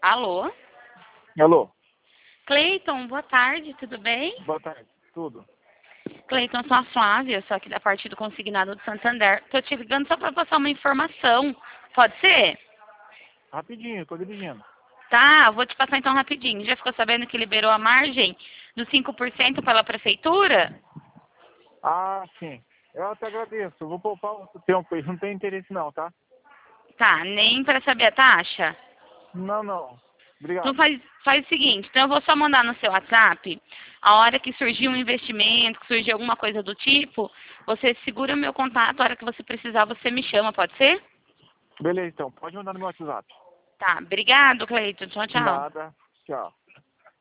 Alô? Alô, Cleiton, boa tarde, tudo bem? boa tarde. Tudo? Cleiton, eu sou a Flávia, sou aqui da parte do Consignado do Santander. Tô te ligando só para passar uma informação. Pode ser? Rapidinho, tô dirigindo. Tá, eu vou te passar então rapidinho. Já ficou sabendo que liberou a margem dos 5% pela prefeitura? Ah, sim. Eu até agradeço. Eu vou poupar outro tempo aí. Não tem interesse não, tá? Tá, nem para saber a taxa? Não, não. Então Obrigado. faz o seguinte, então eu vou só mandar no seu WhatsApp, a hora que surgir um investimento, que surgir alguma coisa do tipo, você segura o meu contato, a hora que você precisar você me chama, pode ser? Beleza, então. Pode mandar no meu WhatsApp. Tá, obrigado, Cleiton. Tchau, tchau. Nada. Tchau.